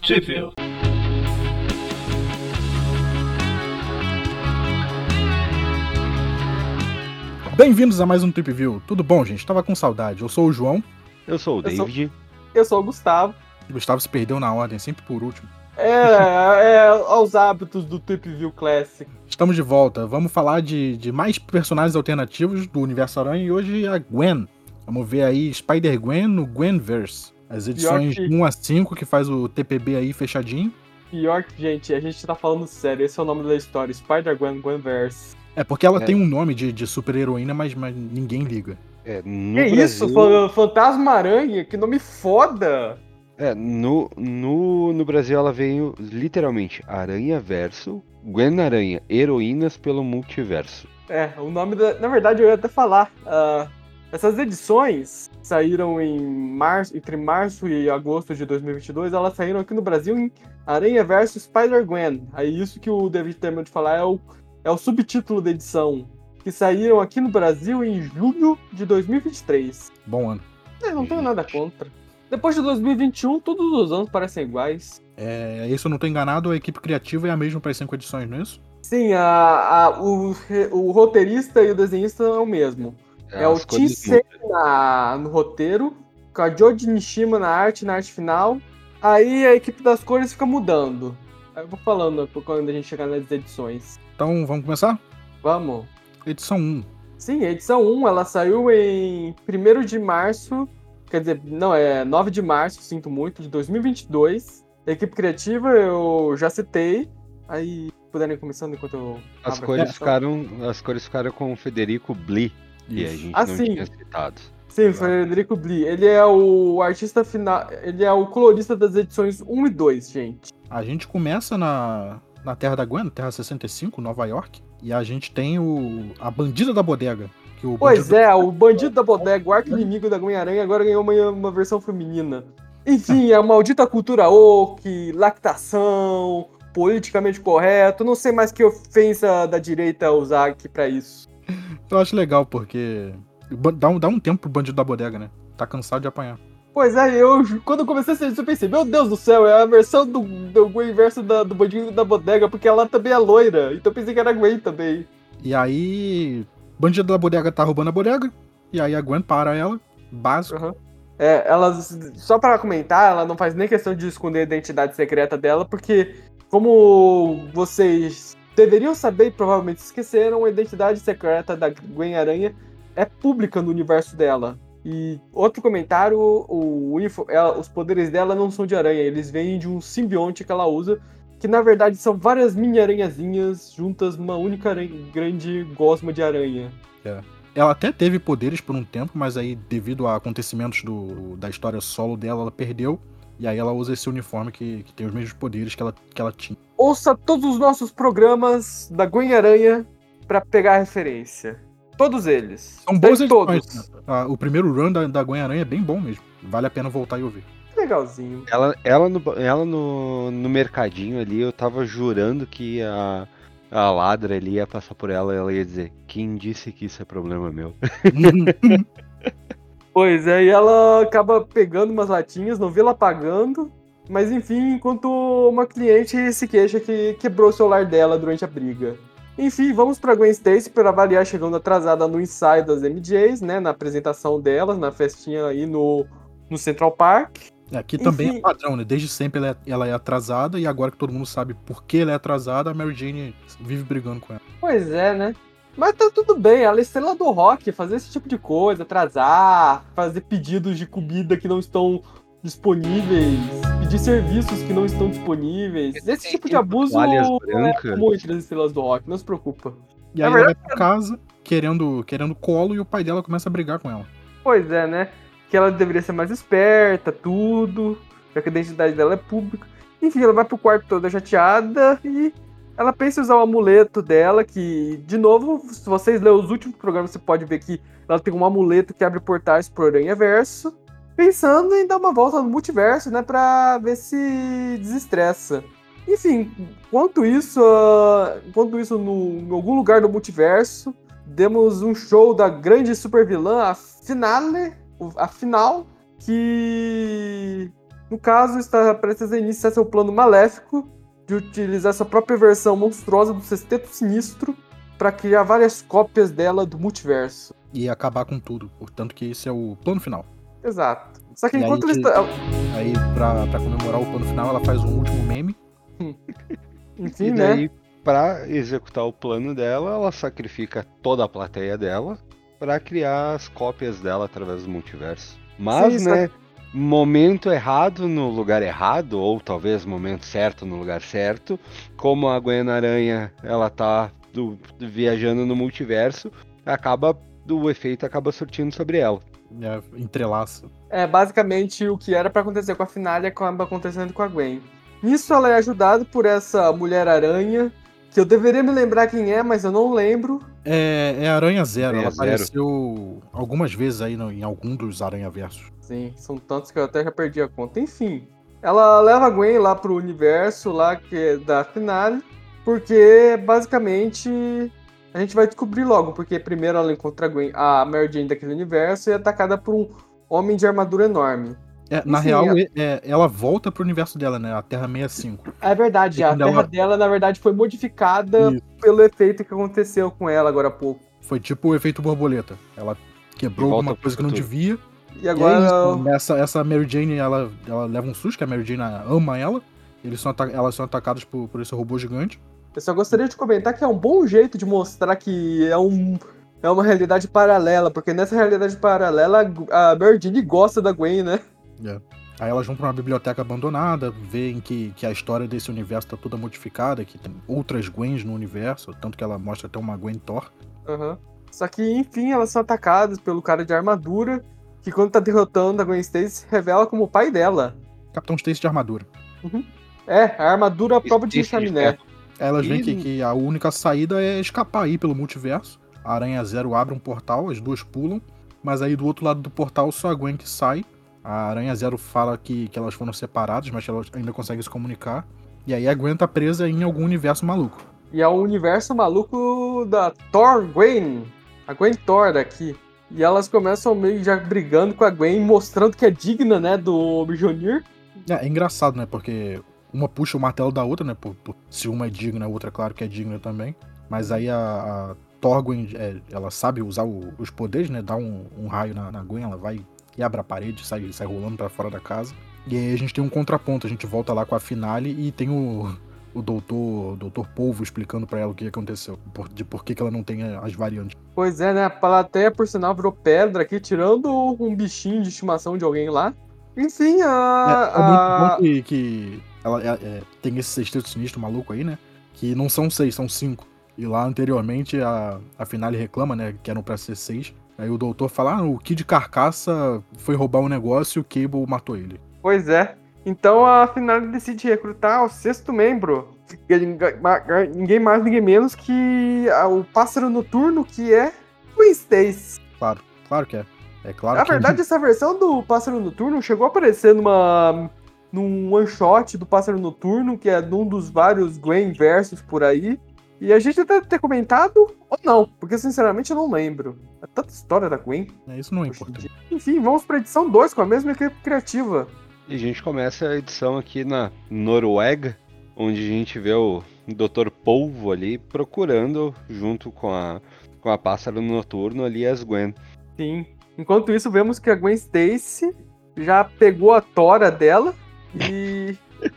Trip-View. Bem-vindos a mais um Trip-View. Tudo bom, gente? Tava com saudade. Eu sou o João. Eu sou o David. Eu sou o Gustavo. O Gustavo se perdeu na ordem, sempre por último. Aos hábitos do Trip-View Classic. Estamos de volta. Vamos falar de mais personagens alternativos do Universo Aranha e hoje a Gwen. Vamos ver aí Spider-Gwen no Gwenverse. As edições 1 a 5 que faz o TPB aí fechadinho. Pior que, gente, a gente tá falando sério. Esse é o nome da história. Spider-Gwen Gwenverse. É porque ela tem um nome de super-heroína, mas ninguém liga. No que Brasil, isso? Fantasma-Aranha? Que nome foda! No Brasil ela veio literalmente Aranha Verso, Gwen Aranha, Heroínas pelo Multiverso. O nome na verdade eu ia até falar. Essas edições saíram entre março e agosto de 2022. Elas saíram aqui no Brasil em Aranha Verso Spider-Gwen. Aí isso que o David terminou de falar é o subtítulo da edição. Que saíram aqui no Brasil em julho de 2023. Bom ano. Não tenho nada contra. Depois de 2021, todos os anos parecem iguais. Isso eu não tô enganado, a equipe criativa é a mesma para as 5 edições, não é isso? Sim, o roteirista e o desenhista é o mesmo. É o Tim Sei no roteiro, com a Joji Nishima na arte final. Aí a equipe das cores fica mudando. Aí eu vou falando quando a gente chegar nas edições. Então, vamos começar? Vamos. Edição 1. Sim, a edição 1, ela saiu em 1º de março, quer dizer, não, 9 de março, sinto muito, de 2022. A equipe criativa eu já citei, aí puderem começando enquanto eu... As cores ficaram com o Federico Blee, que a gente não tinha citado. Sim, Federico Blee. Ele é o artista final, ele é o colorista das edições 1 e 2, gente. A gente começa na Terra da Gwen, Terra 65, Nova York, e a gente tem a Bandida da Bodega. O Bandido da Bodega, o arqui-inimigo da Gwen-Aranha, agora ganhou uma versão feminina. Enfim, a maldita cultura woke, lactação, politicamente correto, não sei mais que ofensa da direita usar aqui pra isso. Eu acho legal, porque dá um tempo pro Bandido da Bodega, né? Tá cansado de apanhar. Pois é, quando eu comecei a assistir, eu pensei, meu Deus do céu, é a versão do Gwen verso do Bandido da Bodega, porque ela também é loira, então eu pensei que era a Gwen também. E aí, Bandido da Bodega tá roubando a bodega, e aí a Gwen para ela, básico. Uhum. Só pra comentar, ela não faz nem questão de esconder a identidade secreta dela, porque, como vocês deveriam saber e provavelmente esqueceram, a identidade secreta da Gwen-Aranha é pública no universo dela. E outro comentário, os poderes dela não são de aranha, eles vêm de um simbionte que ela usa, que na verdade são várias mini-aranhazinhas juntas numa única grande gosma de aranha. Ela até teve poderes por um tempo, mas aí devido a acontecimentos da história solo dela, ela perdeu. E aí ela usa esse uniforme que tem os mesmos poderes que ela tinha. Ouça todos os nossos programas da Gwen-Aranha pra pegar referência. Todos eles. São boas edições. O primeiro run da Gwen-Aranha é bem bom mesmo. Vale a pena voltar e ouvir. Legalzinho. Ela no mercadinho ali, eu tava jurando que a ladra ali ia passar por ela e ela ia dizer: quem disse que isso é problema meu? Pois é, e ela acaba pegando umas latinhas, não vê ela pagando, mas enfim, enquanto uma cliente se queixa que quebrou o celular dela durante a briga. Enfim, vamos pra Gwen Stacy para avaliar, chegando atrasada no ensaio das MJs, né, na apresentação delas, na festinha aí no Central Park. Aqui também é padrão, né? Desde sempre ela é atrasada, e agora que todo mundo sabe por que ela é atrasada, a Mary Jane vive brigando com ela. Pois é, né? Mas tá tudo bem, ela é estrela do rock, fazer esse tipo de coisa, atrasar, fazer pedidos de comida que não estão disponíveis, pedir serviços que não estão disponíveis. Esse tipo de abuso é comum entre as estrelas do rock, não se preocupa. E aí ela vai pra casa querendo colo, e o pai dela começa a brigar com ela. Pois é, né? Que ela deveria ser mais esperta, tudo, já que a identidade dela é pública. Enfim, ela vai pro quarto toda chateada e ela pensa em usar o amuleto dela, que, de novo, se vocês lerem os últimos programas, você pode ver que ela tem um amuleto que abre portais pro Aranhaverso, pensando em dar uma volta no multiverso, né, pra ver se desestressa. Enfim, enquanto isso em algum lugar do multiverso, demos um show da grande super vilã, a final, que No caso, está prestes a iniciar seu plano maléfico de utilizar sua própria versão monstruosa do Sexteto Sinistro para criar várias cópias dela do multiverso. E acabar com tudo. Portanto que esse é o plano final. Exato. Só que E enquanto aí, ele está... Aí, pra comemorar o plano final, ela faz um último meme. Enfim, E né? daí, pra executar o plano dela, ela sacrifica toda a plateia dela pra criar as cópias dela através do multiverso. Mas, Sim, né, momento errado no lugar errado, ou talvez momento certo no lugar certo, como a Gwen Aranha, ela tá viajando no multiverso, o efeito acaba surtindo sobre ela. Entrelaça. Basicamente o que era pra acontecer com a Finale acaba acontecendo com a Gwen. Nisso ela é ajudada por essa Mulher-Aranha, que eu deveria me lembrar quem é, mas eu não lembro. É Aranha Zero. Aranha Ela Zero. apareceu algumas vezes aí em algum dos Aranha-versos. Sim, são tantos que eu até já perdi a conta. Enfim, ela leva a Gwen lá pro universo lá que é da Finale, porque basicamente a gente vai descobrir logo, porque primeiro ela encontra a Mary Jane daquele universo e é atacada por um homem de armadura enorme. Na Enfim, real, ela volta pro universo dela, né? A Terra 65. É verdade, E a quando terra ela- dela, na verdade, foi modificada Isso. pelo efeito que aconteceu com ela agora há pouco. Foi tipo o efeito borboleta. Ela quebrou De volta alguma pro coisa que não futuro. devia. E E é agora. isso. Essa Mary Jane, ela leva um susto, que a Mary Jane ama ela. Elas são atacadas por esse robô gigante. Eu só gostaria de comentar que é um bom jeito de mostrar que é uma realidade paralela, porque nessa realidade paralela a Mary Jane gosta da Gwen, né? Aí elas vão pra uma biblioteca abandonada, veem que a história desse universo tá toda modificada, que tem outras Gwens no universo, tanto que ela mostra até uma Gwen Thor. Uhum. Só que, enfim, elas são atacadas pelo cara de armadura, que quando tá derrotando a Gwen Stacy, revela como o pai dela. Capitão Stacy de armadura. A armadura à prova de Stacy de chaminé. ferro. Elas veem E- que a única saída é escapar aí pelo multiverso. A Aranha Zero abre um portal, as duas pulam, mas aí do outro lado do portal só a Gwen que sai. A Aranha Zero fala que elas foram separadas, mas que elas ainda conseguem se comunicar. E aí a Gwen tá presa em algum universo maluco. E é o universo maluco da Thor Gwen. A Gwen Thor daqui. E elas começam meio já brigando com a Gwen, mostrando que é digna, né, do Mjolnir. É engraçado, né? Porque uma puxa o martelo da outra, né? Se uma é digna, a outra, claro que é digna também. Mas aí a Thor Gwen, ela sabe usar os poderes, né? Dá um raio na Gwen, ela vai, quebra a parede, sai rolando pra fora da casa. E aí a gente tem um contraponto, a gente volta lá com a Finale e tem o doutor Polvo explicando pra ela o que aconteceu, de por que ela não tem as variantes. Pois é, né? A plateia, por sinal, virou pedra aqui, tirando um bichinho de estimação de alguém lá. Enfim, É muito bom que ela tem esse sexteto sinistro maluco aí, né? Que não são 6, são 5. E lá anteriormente a Finale reclama, né? Que eram pra ser 6. Aí o doutor fala: o Kid Carcaça foi roubar um negócio e o Cable matou ele. Pois é. Então a Finale decide recrutar o 6º membro. Ninguém mais, ninguém menos que o Pássaro Noturno, que é Gwen Stacy. Claro que é. É claro Na que verdade, essa versão do Pássaro Noturno chegou a aparecer num one shot do Pássaro Noturno, que é num dos vários Gwen versos por aí. E a gente deve ter comentado ou não, porque sinceramente eu não lembro. É tanta história da Gwen. isso não é hoje em importante. dia. Enfim, vamos pra edição 2 com a mesma equipe criativa. E a gente começa a edição aqui na Noruega, onde a gente vê o Dr. Polvo ali procurando, junto com a Pássaro Noturno ali, as Gwen. Sim. Enquanto isso, vemos que a Gwen Stacy já pegou a tora dela e...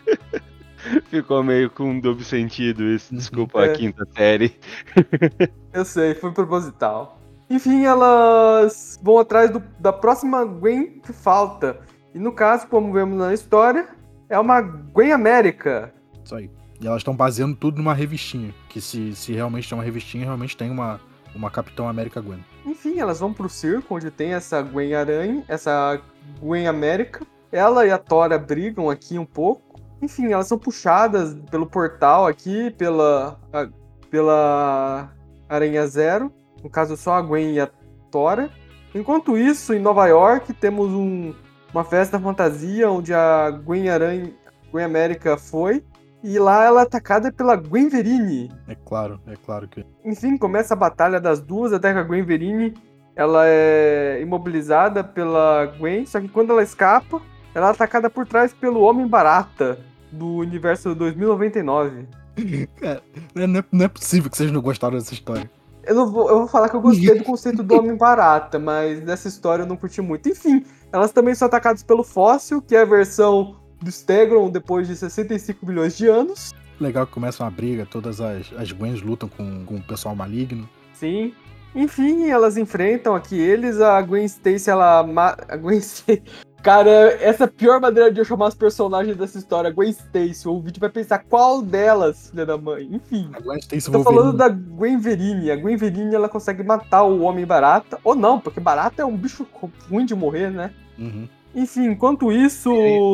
Ficou meio com um duplo sentido isso, desculpa É. a quinta série. Eu sei, foi proposital. Enfim, elas vão atrás da próxima Gwen que falta. E no caso, como vemos na história, é uma Gwen América. Isso aí. E elas estão baseando tudo numa revistinha. Que se realmente tem uma revistinha, realmente tem uma Capitão América Gwen. Enfim, elas vão pro circo, onde tem essa Gwen Aranha, essa Gwen América. Ela e a Tora brigam aqui um pouco. Enfim, elas são puxadas pelo portal aqui, pela Aranha Zero. No caso, só a Gwen e a Tora. Enquanto isso, em Nova York, temos uma festa fantasia onde a Gwen América foi. E lá ela é atacada pela Gwen Verini. É claro que... Enfim, começa a batalha das duas, até que a Gwen Verini ela é imobilizada pela Gwen, só que quando ela escapa, ela é atacada por trás pelo Homem-Barata, do universo 2099. Cara, não é possível que vocês não gostaram dessa história. Eu vou falar que eu gostei do conceito do Homem-Barata, mas dessa história eu não curti muito. Enfim, elas também são atacadas pelo Fóssil, que é a versão do Stegron depois de 65 milhões de anos. Legal que começa uma briga, todas as Gwens lutam com o pessoal maligno. Sim. Enfim, elas enfrentam aqui eles. A Gwen Stacy, a Gwen Stacy... Cara, essa é a pior maneira de eu chamar os personagens dessa história. Gwen Stacy. O vídeo vai pensar qual delas, filha da mãe. Enfim. A Gwen Stacy Tô falando da Gwen Verine. A Gwen Verine, ela consegue matar o Homem-Barata. Ou não, porque Barata é um bicho ruim de morrer, né? Uhum. Enfim, enquanto isso...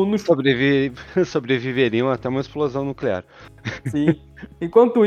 Sobreviveriam até uma explosão nuclear. Sim. Enquanto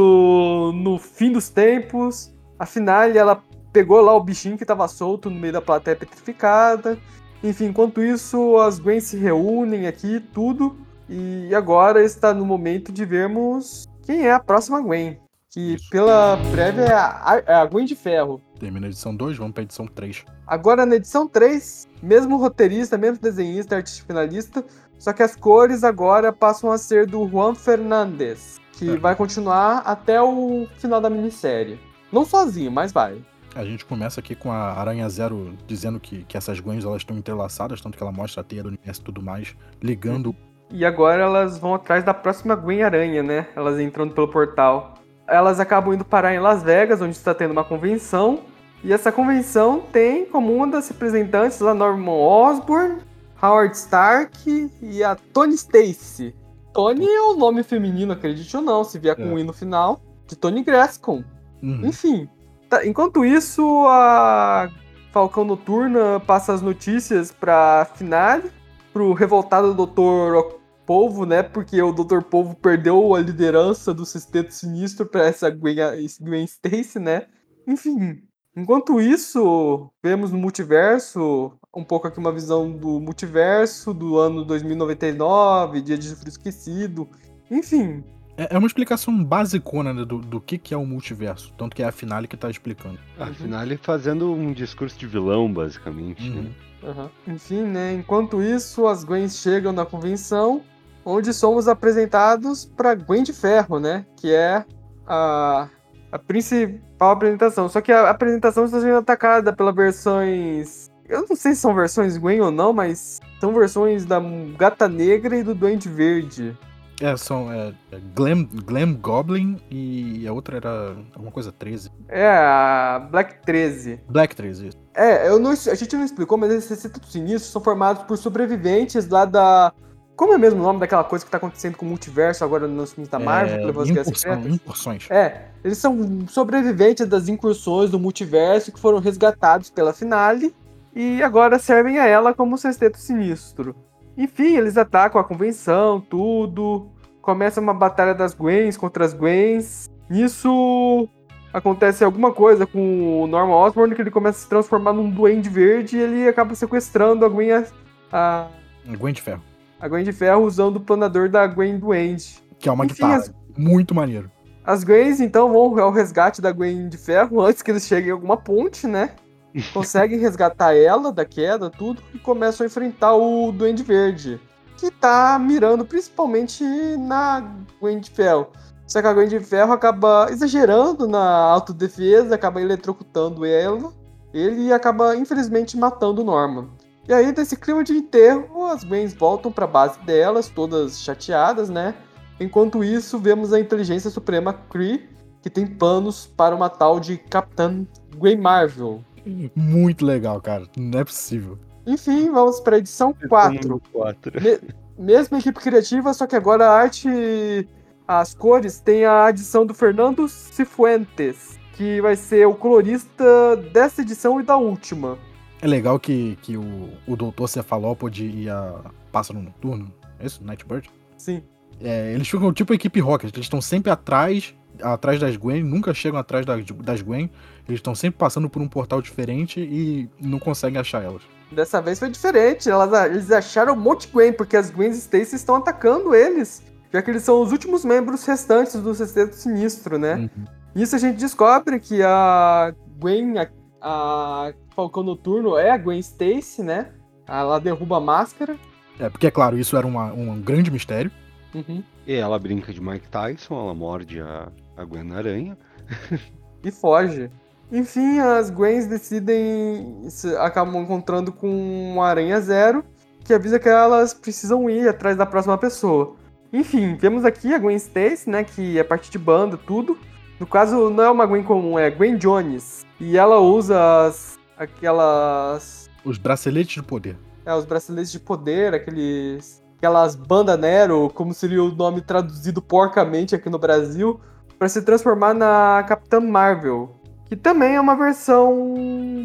isso, no fim dos tempos, a Finale, ela pegou lá o bichinho que tava solto no meio da plateia petrificada. Enfim, enquanto isso, as Gwen se reúnem aqui, tudo. E agora está no momento de vermos quem é a próxima Gwen. Que pela prévia é a Gwen de Ferro. Termina a edição 2, vamos pra edição 3. Agora na edição 3, mesmo roteirista, mesmo desenhista, artista finalista, só que as cores agora passam a ser do Juan Fernandes, que vai continuar até o final da minissérie. Não sozinho, mas vai. A gente começa aqui com a Aranha Zero dizendo que essas Gwens elas estão entrelaçadas, tanto que ela mostra a teia do universo e tudo mais, ligando. E agora elas vão atrás da próxima Gwen Aranha, né? Elas entrando pelo portal. Elas acabam indo parar em Las Vegas, onde está tendo uma convenção. E essa convenção tem como uma das representantes lá Norman Osborn, Howard Stark e a Tony Stacy. Tony é o nome feminino, acredite ou não, se vier com o I no final, de Tony Grascom. Enfim. Enquanto isso, a Falcão Noturna passa as notícias pra Finale, pro revoltado Dr. Polvo, né? Porque o Dr. Polvo perdeu a liderança do Sexteto Sinistro pra essa Gwen Stacy, né? Enfim, enquanto isso, vemos no multiverso, um pouco aqui uma visão do multiverso, do ano 2099, Dia de Frio Esquecido, enfim... É uma explicação basicona, né, do que é o multiverso. Tanto que é a Finale que tá explicando. A Finale fazendo um discurso de vilão, basicamente. Né? Enfim, né? Enquanto isso, as Gwens chegam na convenção, onde somos apresentados pra Gwen de Ferro, né? Que é a principal apresentação. Só que a apresentação está sendo atacada pelas versões... Eu não sei se são versões Gwen ou não, mas são versões da Gata Negra e do Duende Verde. São Glam Goblin e a outra era alguma coisa 13. É, a Black 13. Black 13, isso. A gente não explicou, mas esses Sextetos Sinistros são formados por sobreviventes lá da... Como é mesmo o nome daquela coisa que tá acontecendo com o multiverso agora nos filmes da Marvel? Que levou as Guerras Secretas? Incursões. Eles são sobreviventes das incursões do multiverso que foram resgatados pela Finale e agora servem a ela como Sexteto Sinistro. Enfim, eles atacam a convenção, tudo. Começa uma batalha das Gwens contra as Gwens. Nisso acontece alguma coisa com o Norman Osborn, que ele começa a se transformar num Duende Verde e ele acaba sequestrando a Gwen... A Gwen de Ferro. A Gwen de Ferro usando o planador da Gwen Duende. Que é uma guitarra. Muito maneiro. As Gwens, então, vão ao resgate da Gwen de Ferro antes que eles cheguem a alguma ponte, né? Conseguem resgatar ela da queda, tudo, e começam a enfrentar o Duende Verde, que tá mirando principalmente na Gwen de Ferro. Só que a Gwen de Ferro acaba exagerando na autodefesa, acaba eletrocutando ele acaba, infelizmente, matando o Norman. E aí, nesse clima de enterro, as Gwens voltam pra base delas, todas chateadas, né? Enquanto isso, vemos a Inteligência Suprema Kree, que tem planos para uma tal de Capitã Gwen Marvel. Muito legal, cara. Não é possível. Enfim, vamos para a edição 4. Mesma equipe criativa, só que agora a arte, as cores, tem a adição do Fernando Cifuentes, que vai ser o colorista dessa edição e da última. É legal que o Doutor Cefalópode e a Pássaro Noturno, é isso? Nightbird? Sim. Eles ficam tipo a equipe Rocket, eles estão sempre atrás das Gwen, nunca chegam atrás das Gwen, eles estão sempre passando por um portal diferente e não conseguem achar elas. Dessa vez foi diferente, eles acharam um monte de Gwen, porque as Gwen Stacy estão atacando eles, já que eles são os últimos membros restantes do Sexteto Sinistro, né? Nisso a gente descobre que a Gwen, a Falcão Noturno é a Gwen Stacy, né? Ela derruba a máscara. Porque, é claro, isso era um grande mistério. Uhum. E ela brinca de Mike Tyson, ela morde a Gwen Aranha. E foge. Enfim, as Gwens acabam encontrando com uma Aranha Zero, que avisa que elas precisam ir atrás da próxima pessoa. Enfim, vemos aqui a Gwen Stacy, né, que é parte de banda, tudo. No caso, não é uma Gwen comum, é Gwen Jones. E ela usa Os braceletes de poder. os braceletes de poder, aquelas banda Nero, como seria o nome traduzido porcamente aqui no Brasil, para se transformar na Capitã Marvel, que também é uma versão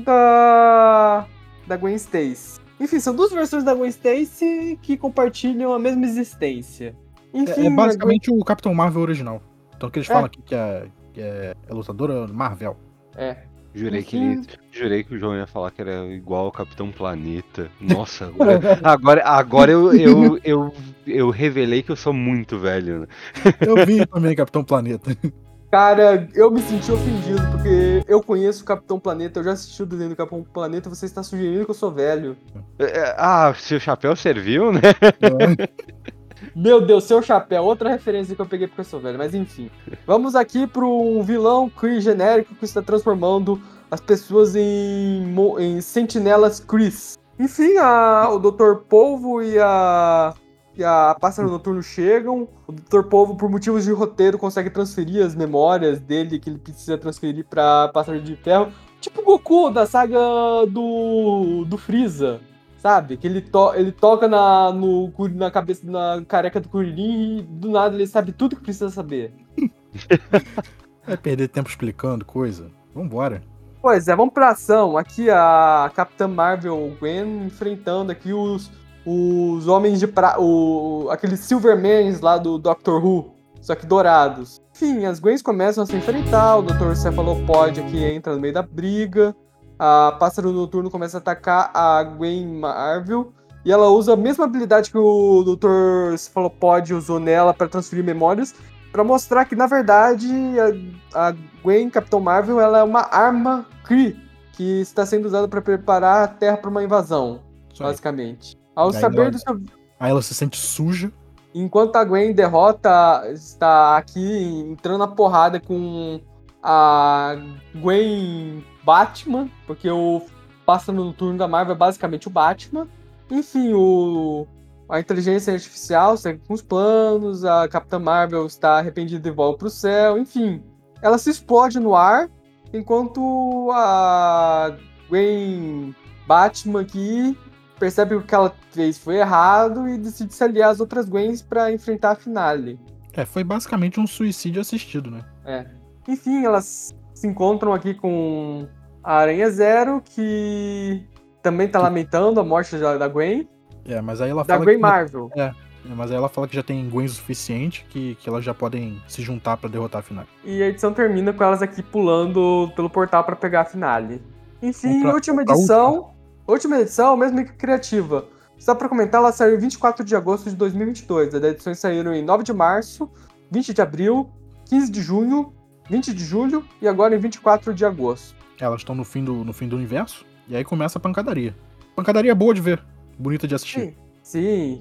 da Gwen Stacy. Enfim, são duas versões da Gwen Stacy que compartilham a mesma existência. Enfim, É basicamente o Capitão Marvel original. Então que eles É. falam aqui que é lutadora Marvel. Jurei Enfim. que o João ia falar que era igual ao Capitão Planeta. Nossa, agora eu revelei que eu sou muito velho, né? Eu vi também Capitão Planeta. Cara, eu me senti ofendido, porque eu conheço o Capitão Planeta, eu já assisti o desenho do Capitão Planeta, você está sugerindo que eu sou velho. Seu chapéu serviu, né? Meu Deus, Seu Chapéu, outra referência que eu peguei porque eu sou velho, mas enfim. Vamos aqui para um vilão Kree genérico que está transformando as pessoas em sentinelas Krees. Enfim, o Dr. Polvo e a Pássaro Noturno chegam. O Dr. Polvo, por motivos de roteiro, consegue transferir as memórias dele que ele precisa transferir para Pássaro de Ferro. Tipo o Goku da saga do Freeza. Sabe? Que ele toca na cabeça, na careca do Kuririn e do nada ele sabe tudo que precisa saber. Vai perder tempo explicando coisa. Vambora. Pois é, vamos pra ação. Aqui a Capitã Marvel Gwen enfrentando aqui os homens de aqueles Silvermans lá do Doctor Who, só que dourados. Enfim, as Gwens começam a se enfrentar, o Dr. Cephalopod aqui entra no meio da briga. A Pássaro Noturno começa a atacar a Gwen Marvel. E ela usa a mesma habilidade que o Dr. Cephalopod usou nela para transferir memórias. Para mostrar que, na verdade, a Gwen Capitão Marvel ela é uma arma Kree. Que está sendo usada para preparar a Terra para uma invasão, basicamente. Ao saber do seu... Aí ela se sente suja. Enquanto a Gwen está aqui entrando na porrada com a Gwen Batman, porque o Pássaro Noturno da Marvel é basicamente o Batman. Enfim, a inteligência artificial segue com os planos, a Capitã Marvel está arrependida e volta pro céu, enfim. Ela se explode no ar, enquanto a Gwen Batman aqui percebe que o que ela fez foi errado e decide se aliar às outras Gwens para enfrentar a finale. Foi basicamente um suicídio assistido, né? Enfim, elas se encontram aqui com a Aranha Zero, que também tá lamentando a morte da Gwen. Mas aí ela da fala Gwen que... Marvel. Mas aí ela fala que já tem Gwens o suficiente, que elas já podem se juntar pra derrotar a finale. E a edição termina com elas aqui pulando pelo portal pra pegar a finale. Enfim, última edição, mesmo que criativa. Só pra comentar, ela saiu em 24 de agosto de 2022. As edições saíram em 9 de março, 20 de abril, 15 de junho, 20 de julho e agora em 24 de agosto. Elas estão no fim do universo, e aí começa a pancadaria. Pancadaria boa de ver, bonita de assistir. Sim,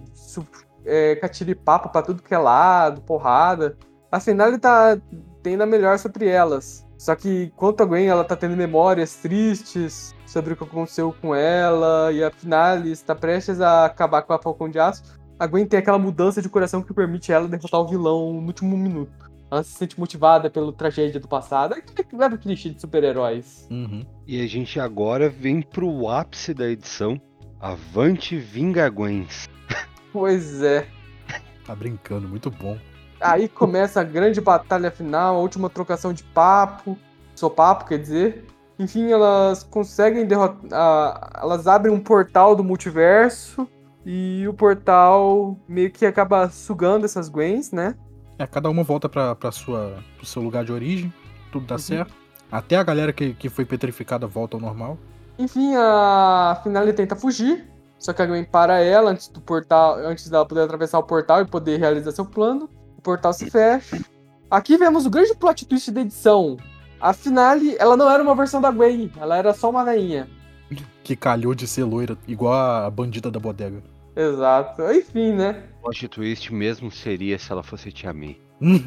catiripapo pra tudo que é lado, porrada. A finale tá tendo a melhor sobre elas. Só que, quanto a Gwen, ela tá tendo memórias tristes sobre o que aconteceu com ela, e a finale está prestes a acabar com a Falcão de Aço. A Gwen tem aquela mudança de coração que permite ela derrotar o vilão no último minuto. Ela se sente motivada pela tragédia do passado. É o clichê de super-heróis. Uhum. E a gente agora vem pro ápice da edição. Avante Vinga Gwens. Pois é. Tá brincando, muito bom. Aí começa a grande batalha final, a última trocação de papo. Sopapo, quer dizer. Enfim, elas conseguem derrotar... elas abrem um portal do multiverso. E o portal meio que acaba sugando essas Gwens, né? Cada uma volta pro seu lugar de origem. Tudo dá certo. Até a galera que foi petrificada volta ao normal. Enfim, a Finale tenta fugir. Só que a Gwen para ela antes dela poder atravessar o portal e poder realizar seu plano. O portal se fecha. Aqui vemos o grande plot twist da edição. A Finale, ela não era uma versão da Gwen, ela era só uma rainha. Que calhou de ser loira, igual a bandida da bodega. Exato. Enfim, né? Plot twist mesmo seria se ela fosse Tia May.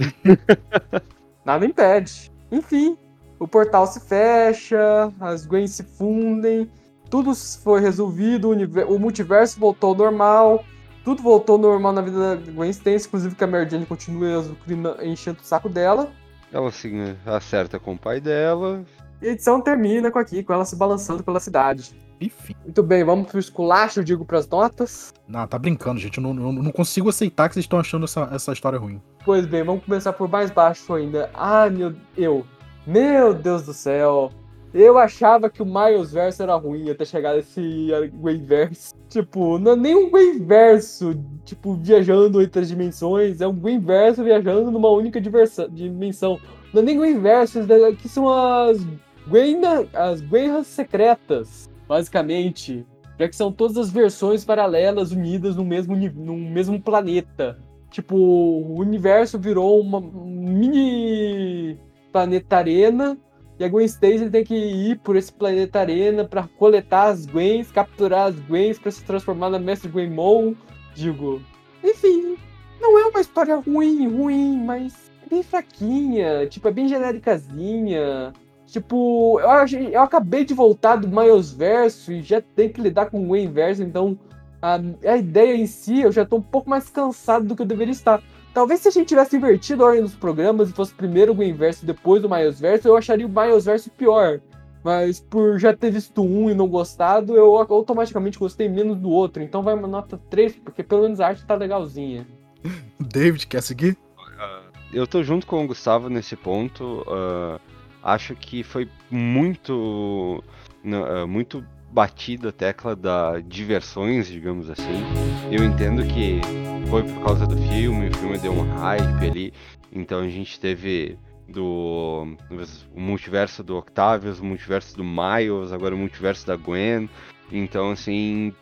Nada impede. Enfim, o portal se fecha, as Gwens se fundem, tudo foi resolvido, o multiverso voltou ao normal, tudo voltou ao normal na vida da Gwen Stacy, inclusive que a Mary Jane continua enchendo o saco dela. Ela assim, acerta com o pai dela. E a edição termina com ela se balançando pela cidade. Enfim. Muito bem, vamos pro esculacho, eu digo pras notas. Não, tá brincando, gente. Eu não consigo aceitar que vocês estão achando essa história ruim. Pois bem, vamos começar por mais baixo ainda. Ai, meu Deus do céu. Eu achava que o Miles Verso era ruim até chegar nesse Gwenverse. Tipo, não é nem um Gwenverso, tipo, viajando entre as dimensões. É um Gwenverso viajando numa única dimensão. Não é nem Gwenverso, que são as Gwenras secretas, basicamente. Já que são todas as versões paralelas unidas num mesmo planeta. Tipo, o universo virou uma mini planeta arena. E a Gwen Stacy tem que ir por esse planeta arena pra coletar as Gwens, capturar as Gwens pra se transformar na Mestre Gwenmon. Digo, enfim, não é uma história ruim, mas é bem fraquinha, tipo, é bem genéricazinha. Tipo, eu acabei de voltar do Miles Verso e já tenho que lidar com o Gwen Verso, então a ideia em si eu já tô um pouco mais cansado do que eu deveria estar. Talvez se a gente tivesse invertido a ordem dos programas e fosse primeiro o Gwenverse e depois o Miles Verso, eu acharia o Miles Verso pior. Mas por já ter visto um e não gostado, eu automaticamente gostei menos do outro. Então vai uma nota 3, porque pelo menos a arte tá legalzinha. David, quer seguir? Eu tô junto com o Gustavo nesse ponto. Acho que foi muito batida a tecla da diversões, digamos assim. Eu entendo que foi por causa do filme, o filme deu um hype ali, então a gente teve o multiverso do Octavius, o multiverso do Miles, agora o multiverso da Gwen, então assim,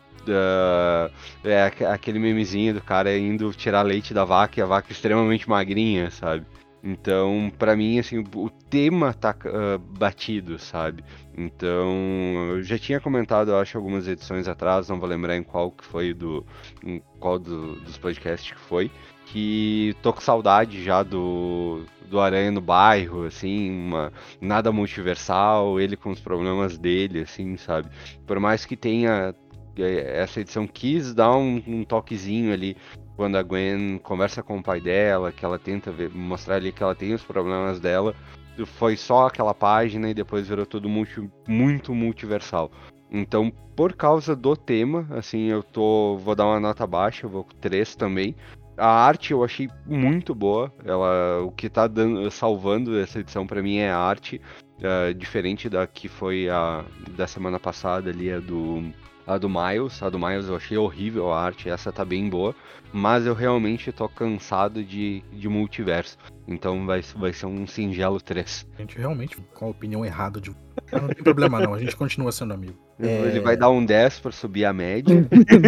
é aquele memezinho do cara indo tirar leite da vaca e a vaca extremamente magrinha, sabe? Então, pra mim, assim, o tema tá batido, sabe? Então, eu já tinha comentado, eu acho, algumas edições atrás, não vou lembrar em qual que foi em qual dos podcasts que foi, que tô com saudade já do Aranha no bairro, assim, nada multiversal, ele com os problemas dele, assim, sabe? Por mais que tenha, essa edição quis dar um toquezinho ali, quando a Gwen conversa com o pai dela, que ela tenta mostrar ali que ela tem os problemas dela, foi só aquela página e depois virou tudo muito multiversal. Então, por causa do tema, assim, vou dar uma nota baixa, eu vou com 3 também. A arte eu achei muito boa, o que tá salvando essa edição pra mim é a arte, diferente da que foi da semana passada ali, a do Miles. A do Miles eu achei horrível a arte, essa tá bem boa, mas eu realmente tô cansado de multiverso. Então vai ser um singelo 3. A gente realmente com a opinião errada de... Não tem problema não, a gente continua sendo amigo. Ele vai dar um 10 pra subir a média.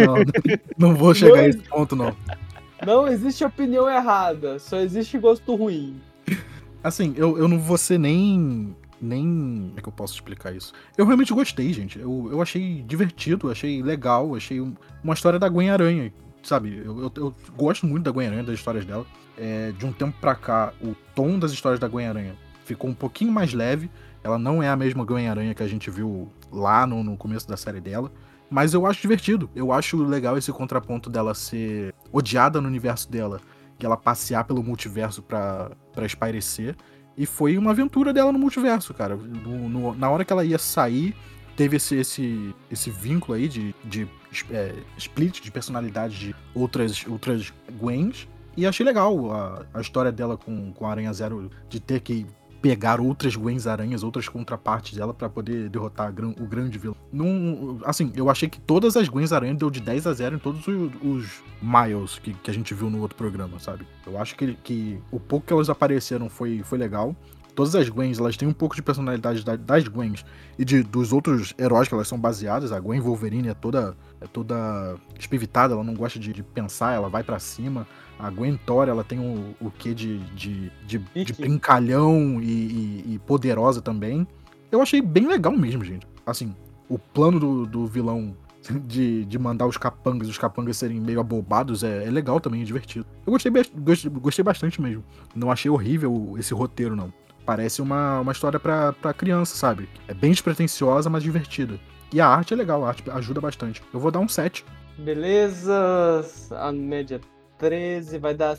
não vou chegar a esse ponto não. Não existe opinião errada, só existe gosto ruim. Assim, eu não vou ser nem... Como é que eu posso explicar isso? Eu realmente gostei, gente. Eu achei divertido, achei legal, achei uma história da Gwen Aranha, sabe? Eu gosto muito da Gwen Aranha, das histórias dela. De um tempo pra cá, o tom das histórias da Gwen Aranha ficou um pouquinho mais leve. Ela não é a mesma Gwen Aranha que a gente viu lá no começo da série dela. Mas eu acho divertido. Eu acho legal esse contraponto dela ser odiada no universo dela e ela passear pelo multiverso pra espairecer. E foi uma aventura dela no multiverso, cara. Na hora que ela ia sair, teve esse vínculo aí de split de personalidade de outras Gwens. E achei legal a história dela com a Aranha Zero, de ter que pegar outras Gwens Aranhas, outras contrapartes dela pra poder derrotar o grande vilão. Assim, eu achei que todas as Gwens Aranha deu de 10-0 em todos os Miles que a gente viu no outro programa, sabe? Eu acho que o pouco que elas apareceram foi legal. Todas as Gwens, elas têm um pouco de personalidade das Gwens e dos outros heróis que elas são baseadas. A Gwen Wolverine é toda espivitada, ela não gosta de pensar, ela vai pra cima. A Gwen Thor, ela tem o quê de brincalhão e poderosa também. Eu achei bem legal mesmo, gente. Assim, o plano do vilão de mandar os capangas serem meio abobados, é legal também, é divertido. Eu gostei bastante mesmo. Não achei horrível esse roteiro, não. Parece uma história pra criança, sabe? É bem despretensiosa, mas divertida. E a arte é legal, a arte ajuda bastante. Eu vou dar um 7. Beleza, a média 13 vai dar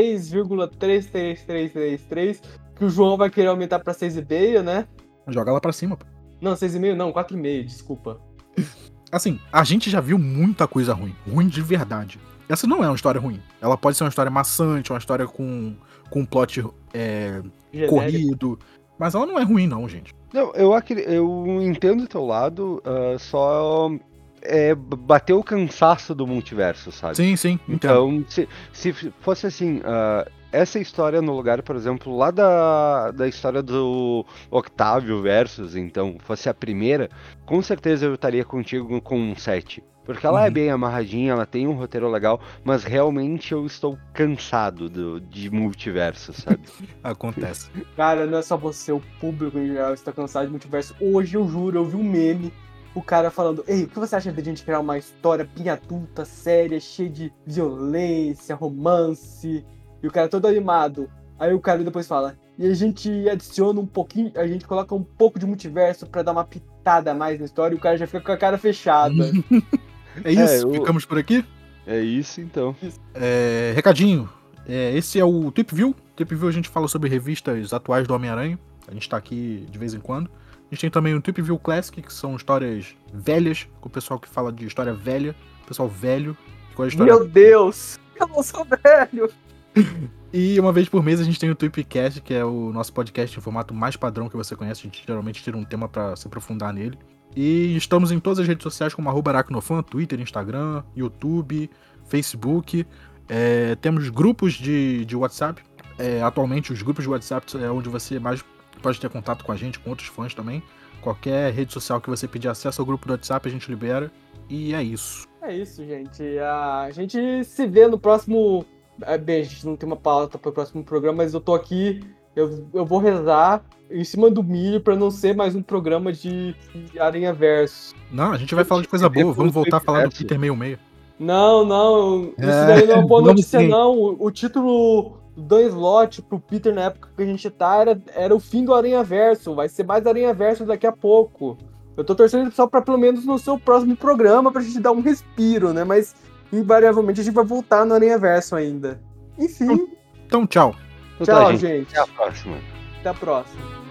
6,33333, que o João vai querer aumentar pra 6,5, né? Joga lá pra cima, pô. Não, 6,5 não, 4,5, desculpa. Assim, a gente já viu muita coisa ruim. Ruim de verdade. Essa não é uma história ruim. Ela pode ser uma história maçante, uma história com um plot corrido. Mas ela não é ruim, não, gente. Não, eu entendo o teu lado, só bateu o cansaço do multiverso, sabe? Sim, entendo. Então, se fosse assim, essa história no lugar, por exemplo, lá da história do Octavio Versus, então, fosse a primeira, com certeza eu estaria contigo com um 7. Porque ela é bem amarradinha, ela tem um roteiro legal, mas realmente eu estou cansado de multiverso, sabe? Acontece. Cara, não é só você, o público em geral está cansado de multiverso. Hoje, eu juro, eu vi um meme, o cara falando: ei, o que você acha de a gente criar uma história bem adulta, séria, cheia de violência, romance? E o cara todo animado. Aí o cara depois fala: e a gente adiciona um pouquinho, a gente coloca um pouco de multiverso pra dar uma pitada a mais na história, e o cara já fica com a cara fechada. É isso, ficamos por aqui? É isso, então. Recadinho. Esse é o Tweep View. Tweep View a gente fala sobre revistas atuais do Homem-Aranha. A gente tá aqui de vez em quando. A gente tem também o Tweep View Classic, que são histórias velhas, com o pessoal que fala de história velha, pessoal velho. Meu Deus, eu não sou velho! E uma vez por mês a gente tem o Tweepcast, que é o nosso podcast em formato mais padrão que você conhece. A gente geralmente tira um tema pra se aprofundar nele. E estamos em todas as redes sociais como @aracnofan, Twitter, Instagram, YouTube, Facebook. Temos grupos de WhatsApp. Atualmente os grupos de WhatsApp é onde você mais pode ter contato com a gente, com outros fãs também. Qualquer rede social que você pedir acesso ao grupo do WhatsApp a gente libera. E é isso. É isso, gente. A gente se vê no próximo... Bem, a gente não tem uma pauta para o próximo programa, mas eu tô aqui, eu vou rezar em cima do milho para não ser mais um programa de Aranha Verso. Não, a gente vai falar de coisa boa, vamos voltar a falar do Peter 66. Não, isso daí não é uma boa notícia, não. O título do Dan Slott pro Peter na época que a gente tá era o fim do Aranha Verso, vai ser mais Aranha Verso daqui a pouco. Eu tô torcendo só pra pelo menos no seu próximo programa pra gente dar um respiro, né, mas... invariavelmente a gente vai voltar no Aranha Verso ainda. Enfim. Então, tchau. Tchau, gente. Até a próxima. Até a próxima.